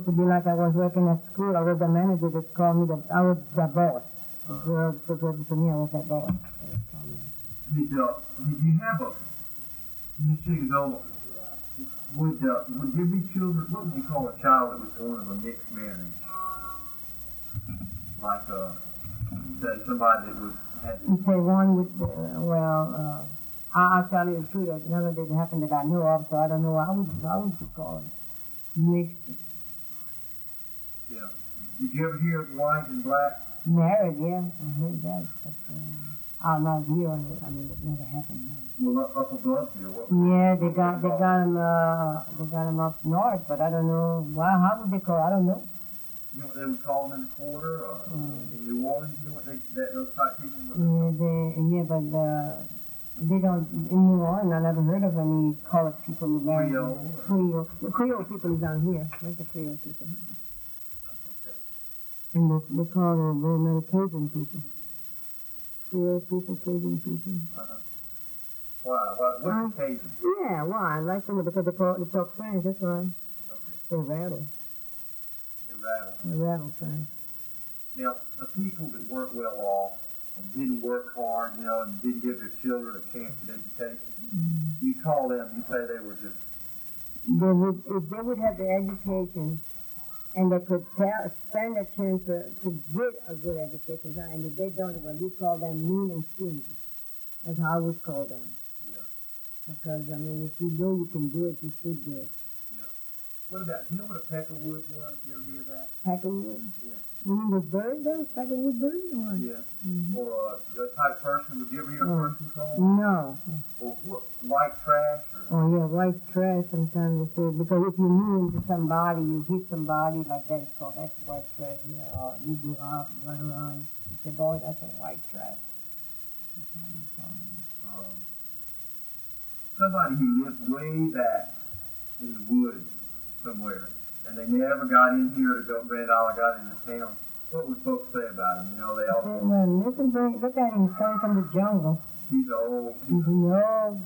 to be like I was working at school. I was the manager. They called me I was the boss. The girl reported to me. I was the boss. Did you have a Miss Chigadola? Would there be children? What would you call a child that was born of a mixed marriage? Like say somebody that had. You say one with I'll tell you the truth. None of it happened that I know of, so I don't know. How would you call it? Mixed. Yeah. Did you ever hear of white and black? Married, yeah. I heard that. But I'm not here. I mean, it never happened here. Well, up above here. Yeah, they got them up north, but I don't know. Well, how would they call? I don't know. You know what they would call them in the quarter, or in New Orleans? You know what those type people would? But they don't in New Orleans. I never heard of any colored people who marry Creole. The Creole people is down here. There's the Creole people. Okay. And they call them very many Cajun people. Creole people, Cajun people. Why? What's the Cajun? Yeah, why? I like them because they talk French. That's why. Okay. They rattle. They rattle French. Now, the people that weren't well off and didn't work hard, and didn't give their children a chance at education, you call them, you say they were just... If they would have the education and they could stand a chance to get a good education, and if they don't, well, we call them mean and stingy. That's how I would call them. Yeah. Because, if you know you can do it, you should do it. What about, do you know what a peckerwood was? Did you ever hear that? Peckerwood? Yeah. You mean the bird there? Peckerwood bird or what? Yeah. Or the type of person, would you ever hear a person called? No. Or what, white trash? Or? Oh yeah, white trash sometimes they say, because if you mean to somebody, you hit somebody like that, it's called, that's white trash. Yeah. Or you go out and run around, you say, boy, that's a white trash. Somebody who lived way back in the woods somewhere, and they never got in here to go. Grand Island got into town. What would folks say about him? They all. Well, look at him. He's coming from the jungle. He's old. He's old.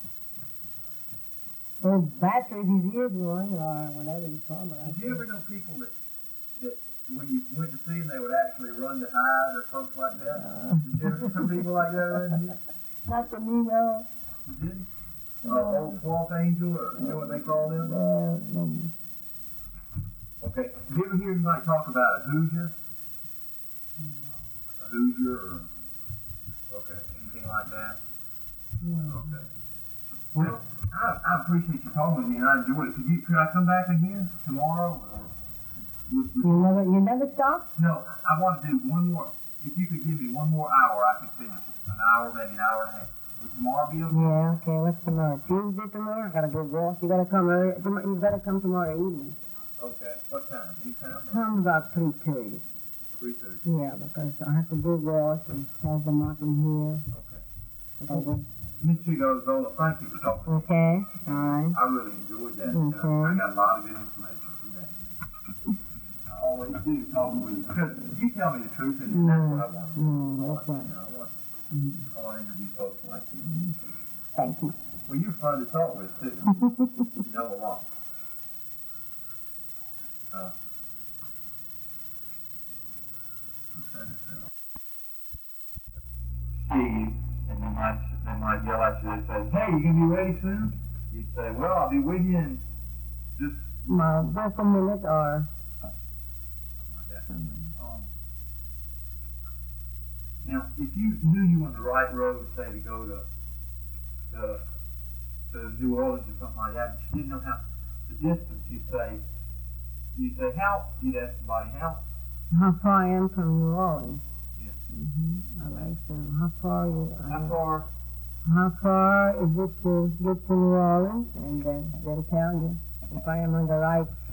Old batteries his ears one, or whatever you call it. Did you ever know people that when you went to see them, they would actually run to hide, or folks like that? Did you ever know people like that around here? Not to me, no. You didn't? Old swamp angel, or you know what they call them? Okay. Did you ever hear anybody talk about a Hoosier? A Hoosier, or anything like that? Okay. Well, I appreciate you calling with me, and I enjoyed it. Could I come back again tomorrow, or you never stop? No, I want to do one more. If you could give me one more hour, I could finish it. An hour, maybe an hour and a half. Would tomorrow be okay? Yeah, okay. What's tomorrow? Tuesday tomorrow? I gotta go walk. You gotta come early. You gotta come tomorrow evening. Okay. What time? Any time? Come about 3:30. 3:30. Yeah, because I have to go wash and pass them up in here. Okay. I gotta go. Ms. Chigadola, thank you for talking. Okay. All right. I really enjoyed that. Okay. I got a lot of good information from that. I always do talking with you because you tell me the truth, and that's what I want. That's right. I want to interview folks like you. Thank you. Well, you're fun to talk with, too. You know a lot. See you, and they might yell at you and say, hey, you going to be ready soon? You'd say, well, I'll be with you in just a minute or... Now, if you knew you were on the right road, say to go to New Orleans or something like that, but you didn't know the distance, you'd say help. You'd ask somebody help. How far I am from New Orleans? Yeah. I like them. How far How far is it to get to New Orleans? And then they'll tell you if I am on the right